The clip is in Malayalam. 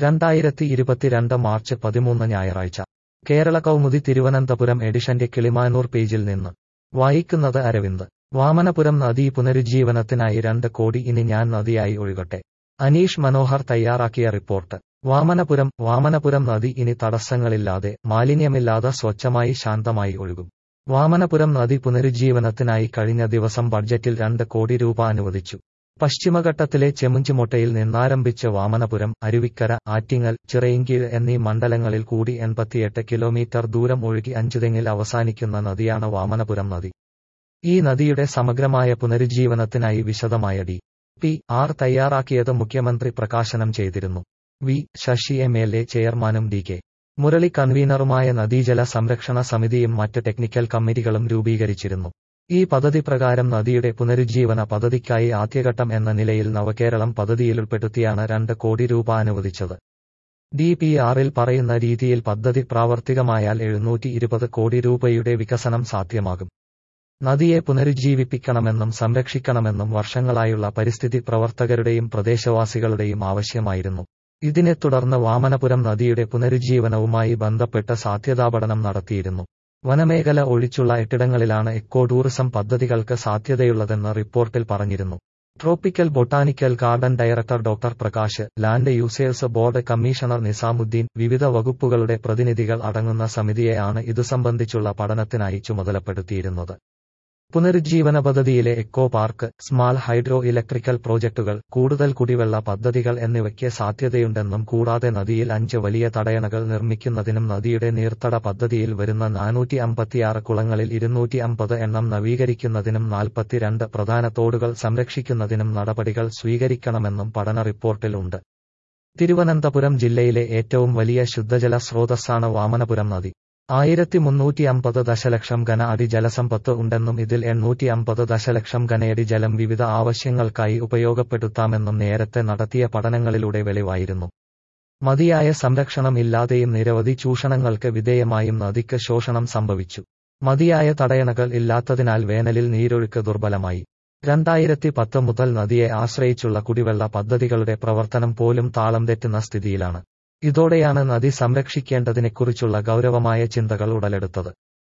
2022 മാർച്ച് 13 ഞായറാഴ്ച കേരള കൗമുദി തിരുവനന്തപുരം എഡിഷന്റെ കിളിമാനൂർ പേജിൽ നിന്ന് വായിക്കുന്നത് അരവിന്ദ്. വാമനപുരം നദീ പുനരുജ്ജീവനത്തിനായി 2 കോടി ഇനി ഞാൻ നദിയായി ഒഴുകട്ടെ. അനീഷ് മനോഹർ തയ്യാറാക്കിയ റിപ്പോർട്ട്. വാമനപുരം നദി ഇനി തടസ്സങ്ങളില്ലാതെ, മാലിന്യമില്ലാതെ സ്വച്ഛമായി ശാന്തമായി ഒഴുകും. വാമനപുരം നദി പുനരുജ്ജീവനത്തിനായി കഴിഞ്ഞ ദിവസം ബഡ്ജറ്റിൽ 2 കോടി രൂപ അനുവദിച്ചു. പശ്ചിമഘട്ടത്തിലെ ചെമുഞ്ചിമൊട്ടയിൽ നിന്നാരംഭിച്ച് വാമനപുരം, അരുവിക്കര, ആറ്റിങ്ങൽ, ചിറയിൻകീഴ് എന്നീ മണ്ഡലങ്ങളിൽ കൂടി 88 കിലോമീറ്റർ ദൂരം ഒഴുകി അഞ്ചുതെങ്ങിൽ അവസാനിക്കുന്ന നദിയാണ് വാമനപുരം നദി. ഈ നദിയുടെ സമഗ്രമായ പുനരുജ്ജീവനത്തിനായി വിശദമായ ഡി.പി.ആർ തയ്യാറാക്കിയത് മുഖ്യമന്ത്രി പ്രകാശനം ചെയ്തിരുന്നു. വി. ശശി എം.എൽ.എ ചെയർമാനും ഡി.കെ. മുരളി കൺവീനറുമായ നദീജല സംരക്ഷണ സമിതിയും മറ്റ് ടെക്നിക്കൽ കമ്മിറ്റികളും രൂപീകരിച്ചിരുന്നു. ഈ പദ്ധതി പ്രകാരം നദിയുടെ പുനരുജ്ജീവന പദ്ധതിക്കായി ആദ്യഘട്ടം എന്ന നിലയിൽ നവകേരളം പദ്ധതിയിലുൾപ്പെടുത്തിയാണ് 2 കോടി രൂപ അനുവദിച്ചത്. ഡി.പി.ആറിൽ പറയുന്ന രീതിയിൽ പദ്ധതി പ്രാവർത്തികമായാൽ 720 കോടി രൂപയുടെ വികസനം സാധ്യമാകും. നദിയെ പുനരുജ്ജീവിപ്പിക്കണമെന്നും സംരക്ഷിക്കണമെന്നും വർഷങ്ങളായുള്ള പരിസ്ഥിതി പ്രവർത്തകരുടെയും പ്രദേശവാസികളുടെയും ആവശ്യമായിരുന്നു. ഇതിനെ തുടർന്ന് വാമനപുരം നദിയുടെ പുനരുജ്ജീവനവുമായി ബന്ധപ്പെട്ട് സാധ്യതാപഠനം നടത്തിയിരുന്നു. വനമേഖല ഒഴിച്ചുള്ള 8ഇടങ്ങളിലാണ് എക്കോ ടൂറിസം പദ്ധതികൾക്ക് സാധ്യതയുള്ളതെന്ന് റിപ്പോർട്ടിൽ പറഞ്ഞിരുന്നു. Tropical botanical garden director doctor Prakash, land users board commissioner Nizamuddin, വിവിധ വകുപ്പുകളുടെ പ്രതിനിധികൾ അടങ്ങുന്ന സമിതിയെയാണ് ഇതു സംബന്ധിച്ചുള്ള പഠനത്തിനായി ചുമതലപ്പെടുത്തിയിരുന്നത്. പുനരുജ്ജീവന പദ്ധതിയിലെ eco park, small hydro electrical പ്രോജക്ടുകൾ, കൂടുതൽ കുടിവെള്ള പദ്ധതികൾ എന്നിവയ്ക്ക് സാധ്യതയുണ്ടെന്നും കൂടാതെ നദിയിൽ 5 വലിയ തടയണകൾ നിർമ്മിക്കുന്നതിനും നദിയുടെ നീർത്തട പദ്ധതിയിൽ വരുന്ന 456 കുളങ്ങളിൽ 250 എണ്ണം നവീകരിക്കുന്നതിനും 42 പ്രധാന തോടുകൾ സംരക്ഷിക്കുന്നതിനും നടപടികൾ സ്വീകരിക്കണമെന്നും പഠന റിപ്പോർട്ടിൽ ഉണ്ട്. തിരുവനന്തപുരം ജില്ലയിലെ ഏറ്റവും വലിയ ശുദ്ധജല സ്രോതസ്സാണ് വാമനപുരം നദി. 1350 ദശലക്ഷം ഘന അടി ജലസമ്പത്ത് ഉണ്ടെന്നും ഇതിൽ 850 ദശലക്ഷം ഘനയടി ജലം വിവിധ ആവശ്യങ്ങൾക്കായി ഉപയോഗപ്പെടുത്താമെന്നും നേരത്തെ നടത്തിയ പഠനങ്ങളിലൂടെ വെളിവായിരുന്നു. മതിയായ സംരക്ഷണം ഇല്ലാതെയും നിരവധി ചൂഷണങ്ങൾക്ക് വിധേയമായും നദിക്ക് ശോഷണം സംഭവിച്ചു. മതിയായ തടയണകൾ ഇല്ലാത്തതിനാൽ വേനലിൽ നീരൊഴുക്ക് ദുർബലമായി. 2010 മുതൽ നദിയെ ആശ്രയിച്ചുള്ള കുടിവെള്ള പദ്ധതികളുടെ പ്രവർത്തനം പോലും താളം തെറ്റുന്ന സ്ഥിതിയിലാണ്. ഇതോടെയാണ് നദി സംരക്ഷിക്കേണ്ടതിനെക്കുറിച്ചുള്ള ഗൗരവമായ ചിന്തകൾ ഉടലെടുത്തത്.